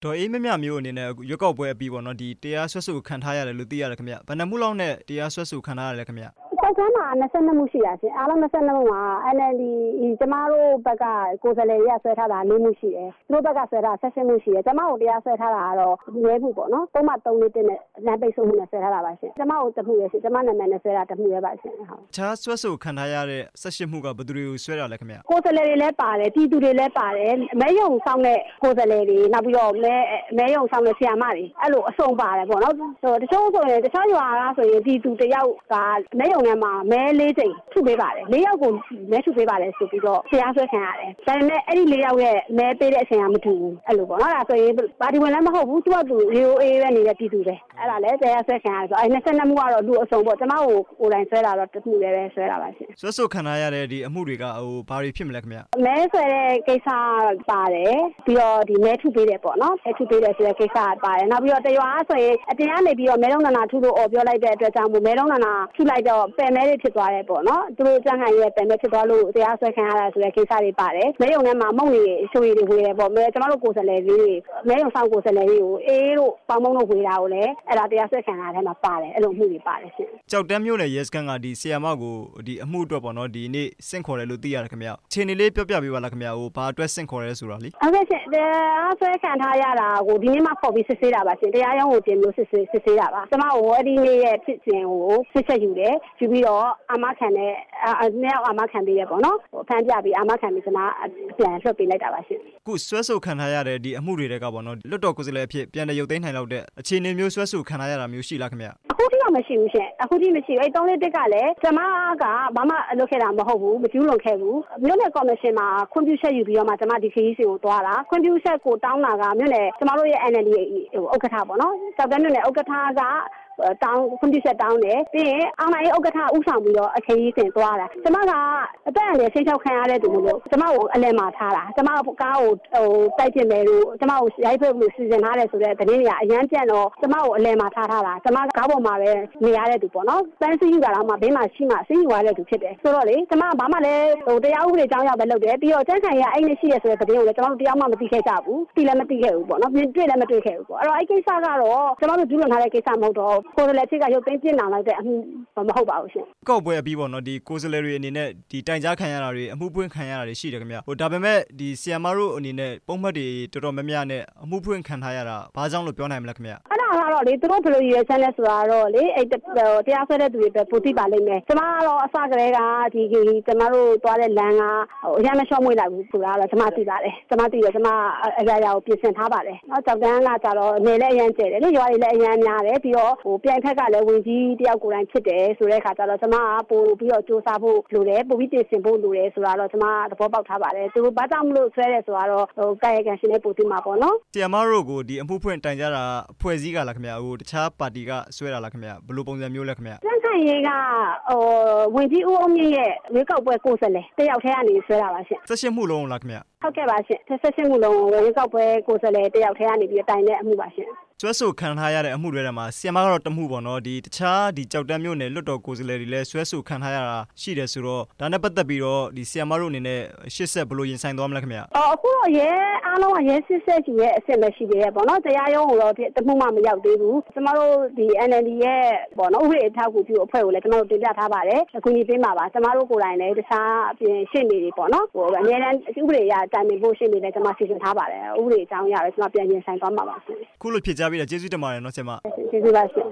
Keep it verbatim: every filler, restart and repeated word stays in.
ဒေါ်အေးမြမြမျိုးအနေနဲ့ရွက်ကောက်ပွဲအပြီးပေါ့နော်ဒီတရားစွဲဆိုခံထားရတယ်လို့သိရတယ်ခင်ဗျဘယ်နှမှုလောက်နဲ့တရားစွဲဆိုခံထားရတယ်ခင်ဗျကျောက်တန်းမှာ၂၂မှုရှိတာရှင်အားလုံး၂၂မှုမှာ N L D ကျမတို့ဘက်ကကိုယ်စားလှယ်ရဆွဲထားတာ၄မှုရှိတယ်သူတို့ဘက်ကဆွဲထား၁၈မှုရှိတယ်ကျမတို့တရားဆွဲထားတာကတော့ရဲမှုပေါ့နော်ပုံမှန်၃နှစ်တက်နဲ့လမ်းပိတ်ဆို့မှုနဲ့ဆွဲထားတာပါရှင်ကျမတို့တမှုရရှင်ကျမနာမည်နဲ့ဆွဲတာတမှုရပါရှင်ဟုတ်ခြားဆွဲဆိုခံထားရတဲ့၁၈မှုကဘယ်သူတွေကိုဆွဲတာလဲခင်ဗျကိုယ်စားလှယ်တွေလည်းပါတယ်ပြည်သူတွေလည်းပါတယ်မဲယုံဆောင်တဲ့ကိုယ်စားလှယ်တွေနောက်ပြီးတော့မဲမဲယုံဆောင်တဲ့ဆရာမတွေအဲ့လိုအစုံပါတယ်ပေါ့နော်တချို့ဆိုရင်တခြားရွာကဆိုရင်ပြည်သူတယောက်ကမဲယုံထဲမှာမဲလေးချိန်ထုပေးပါတယ်လေးယောက်ကိုမဲထုပေးပါတယ်ဆိုပြီးတော့တရားစွဲခံရတယ်ဒါပေမဲ့အဲ့ဒီလေးယောက်ရဲ့မဲပေးတဲ့အချိန်ကမတူဘူးအဲ့လိုပေါ့နော်ဒါဆိုရင်ပါတီဝင်လည်းမဟုတ်ဘူးသူကသူ A O A ပဲနေတဲ့ပြည်သူပဲအဲ့ဒါလည်းတရားစွဲခံရတယ်ဆိုအဲ့၂၂မှုကတော့လူအစုံပေါ့ကျမကိုကိုယ်တိုင်ဆွဲတာတော့တမှုလည်းပဲဆွဲတာပါရှင်ဆွဲဆိုခံရတဲ့ဒီအမှုတွေကဟိုဘာတွေဖြစ်မလဲခင်ဗျမဲဆွဲတဲ့ကိစ္စပါတယ်ပြီးတော့ဒီမဲထုပေးတယ်ပေါ့နော်မဲထုပေးတယ်ဆိုတဲ့ကိစ္စပါတယ်နောက်ပြီးတော့တရွာဆိုရင်အတင်ကနေပြီးတော့မဲလုံးနာနာထုလို့အော်ပြောလိုက်တဲ့အတွက်ကြောင့်မဲလုံးနာနာထုလိုက်တော့ပယ်မဲတွေဖြစ်သွားတယ်ပေါ့နော်သူတို့ကြံ့ခိုင်ရဲ့ပယ်မဲဖြစ်သွားလို့တရားစွဲခံရတာဆိုတဲ့ကိစ္စတွေပါတယ်မဲယုံထဲမှာမုံတွေရှိုးရည်တွေဝေတယ်ပေါ့မဲကျမတို့ကိုယ်စားလှယ်လေးတွေမဲယုံဆောင်ကိုယ်စားလှယ်လေးကိုအေးတို့ပေါင်းမုံတို့ဝေတာကိုလည်းအဲ့ဒါတရားစွဲခံရတဲ့မှာပါတယ်အဲ့လိုမှုတွေပါတယ်ရှင်ကြောက်တန်းမျိုးနဲ့ရဲစခန်းကဒီဆီယာမကိုဒီအမှုအတွက်ပေါ့နော်ဒီနေ့စင့်ခေါ်တယ်လို့သိရတယ်ခင်ဗျခြေနေလေးပြောပြပေးပါလားခင်ဗျဟိုဘာအတွက်စင့်ခေါ်ရဲဆိုတာလေဟုတ်ကဲ့ရှင်တရားစွဲခံထားရတာကိုဒီနေ့မှခေါ်ပြီးစစ်ဆေးတာပါရှင်တရားရုံးကိုတင်လို့စစ်ဆေးစစ်ဆေးတာပါကျမကိုအဲ့ဒီနေ့ရဲ့ဖြစ်စဉ်ကိုစစ်ချက်ယူတယ်ယူပြီးတော့အာမခံတဲ့နှစ်ယောက်အာမခံပေးရပေါ့နော်ဟိုဖမ်းပြပြီးအာမခံပြီးကျွန်မပြန်လွှတ်ပေးလိုက်တာပါရှင်ခုဆွဲဆိုခံထားရတဲ့ဒီအမှုတွေတွေကပေါ့နော်လွတ်တော်ကိုယ်စားလှယ်အဖြစ်ပြန်လည်ရုပ်သိမ်းနိုင်လောက်တဲ့အခြေအနေမျိုးဆွဲဆိုခံထားရတာမျိုးရှိလားခင်ဗျအခုထိတော့မရှိဘူးရှင်အခုထိမရှိဘူးအဲ့သုံးလေးတက်ကလည်းကျွန်မကဘာမှလုပ်ခဲ့တာမဟုတ်ဘူးမကျူးလွန်ခဲ့ဘူးမြို့နယ်ကော်မရှင်မှာခွင့်ပြုချက်ယူပြီးတော့မှကျွန်မဒီခရီးစဉ်ကိုတွားတာခွင့်ပြုချက်ကိုတောင်းတာကမြို့နယ်ကျွန်မတို့ရဲ့ N L D ဟိုဥက္ကဋ္ဌပေါ့နော်ကျောက်တန်းမြို့နယ်ဥက္ကဋ္ဌကတောင်းခွင့်ပြုချက်တောင်းတယ်ပြီးရင်အောင်နိုင်ဥက္ကဋ္ဌဥဆောင်ပြီးတော့အခရီးစဉ်သွားတာကျမကအသက်အရွယ်ဆင်းချောက်ခံရတဲ့သူမျိုးကျမကိုအလယ်မှာထားတာကျမကားကိုဟိုတိုက်ပြင်မယ်လို့ကျမကိုရိုက်ဖက်လို့စီစဉ်ထားတယ်ဆိုတဲ့သတင်းတွေကအရန်ပြန့်တော့ကျမကိုအလယ်မှာထားထားတာကျမကားပေါ်မှာပဲနေရတဲ့သူပေါ့နော်စမ်းစီယူတာတော့မှဘေးမှာရှိမှစီးယူရတဲ့သူဖြစ်တယ်ဆိုတော့လေကျမဘာမှလည်းဟိုတရားဥပဒေကြောင်းရပဲလုပ်တယ်ပြီးတော့ကျန်းဆိုင်ရအဲ့နဲ့ရှိရဆိုတဲ့သတင်းကိုလည်းကျမတို့တရားမှမသိခဲ့ကြဘူးသိလည်းမသိခဲ့ဘူးပေါ့နော်တွေ့လည်းမတွေ့ခဲ့ဘူးပေါ့အဲ့တော့အဲ့ကိစ္စကတော့ကျမတို့ဒုလွန်ထားတဲ့ကိစ္စမဟုတ်တော့ကိုယ်လည်းဖြစ်ကရုပ်သိမ်းပြစ်နာလိုက်တဲ့အမှုမဟုတ်ပါဘူးရှင်ကောက်ပွဲအပြီးပေါ့နော်ဒီကိုယ်စားလှယ်တွေအနေနဲ့ဒီတိုင်ကြားခံရတာတွေအမှုဖွင့်ခံရတာတွေရှိတယ်ခင်ဗျဟိုဒါပေမဲ့ဒီဆီယမ်မာတို့အနေနဲ့ပုံမှတ်တွေတော်တော်များများနဲ့အမှုဖွင့်ခံထားရတာဘာကြောင့်လို့ပြောနိုင်မလဲခင်ဗျအဲ့ဒါကတော့လေသူတို့ဘယ်လိုရည်ရွယ်ချက်လဲဆိုတာတော့လေအဲ့တရားစွဲတဲ့သူတွေပဲပိုသိပါလိမ့်မယ်ကျမကတော့အစကတည်းကဒီကျမတို့သွားတဲ့လမ်းကဟိုအရင်မလျှော့မွေးလိုက်ဘူးဆိုတာတော့ကျမသိပါတယ်ကျမသိတယ်ကျမအရာရာကိုပြင်ဆင်ထားပါတယ်နော်ကြောက်တန်းကကြတော့နေလည်းအရင်ကျဲတယ်လေရွာတွေလည်းအရင်များတယ်ပြီးတော့ဟိုပြိုင်ဖက်ကလည်းဝင်ကြီးတယောက်ကိုယ်တိုင်ဖြစ်တယ်ဆိုတဲ့အခါကျတော့ကျမကပို့ပြီးတော့စူးစမ်းဖို့လိုတယ်ပို့ပြီးပြင်ဆင်ဖို့လိုတယ်ဆိုတာတော့ကျမသဘောပေါက်ထားပါတယ်သူဘာကြောင့်မလို့ဆွဲတယ်ဆိုတော့ဟိုကာယကံရှင်နဲ့ပို့ပြီးမှာပေါ့နော်ဆီယမ်မာတို့ကိုဒီအမှုဖွင့်တိုင်ကြတာအဖွဲ့စည်းကလားခင်ဗျဟိုတခြားပါတီကဆွဲတာလားခင်ဗျဘယ်လိုပုံစံမျိုးလဲခင်ဗျစံဆိုင်ရေးကဟိုဝင်ကြီးဦးအောင်မြင့်ရဲ့ရွေးကောက်ပွဲကိုယ်စားလှယ်တယောက်ထဲကနေဆွဲတာပါရှင်၁၈မှုလုံးလားခင်ဗျဟုတ်ကဲ့ပါရှင်၁၈မှုလုံးရွေးကောက်ပွဲကိုယ်စားလှယ်တယောက်ထဲကနေပြီးတိုင်တဲ့အမှုပါရှင်ကျွဲဆိုခံထားရတဲ့အမှုတွေထဲမှာဆီယမ်မာကတော့တမှုပေါ့နော်ဒီတခြားဒီကြောက်တန်းမျိုးနဲ့လွတ်တော်ကိုယ်စားလှယ်တွေလည်းဆွဲဆိုခံထားရတာရှိတယ်ဆိုတော့ဒါနဲ့ပတ်သက်ပြီးတော့ဒီဆီယမ်မာတို့အနေနဲ့ရှစ်ဆက်ဘယ်လိုရင်ဆိုင်သွားမလဲခင်ဗျအော်အခုတော့ရဲအားလုံးကရဲစစ်ဆက်ယူရဲ့အဆင့်ပဲရှိသေးတယ်ပေါ့နော်တရားရုံးကိုတော့တမှုမှမရောက်သေးဘူးကျမတို့ဒီ N L D ရဲ့ပေါ့နော်ဥပဒေအထောက်အကူပြုအဖွဲ့ကိုလည်းကျမတို့တင်ပြထားပါတယ်အခုညီပေးမှာပါကျမတို့ကိုယ်တိုင်လည်းတခြားအပြင်ရှင်းနေတွေပေါ့နော်ဟိုအများတန်းဥပဒေအရတိုင်ပင်ဖို့ရှင်းနေတယ်ကျမစီစဉ်ထားပါတယ်ဥပဒေအကြောင်းအရပဲကျမပြန်ရင်ဆိုင်သွားမှာပါခုလိုဖြစ်ကြပြီးတော့ကျေးဇူးတင်ပါတယ်နော်ဆရာမကျေးဇူးပါရှင်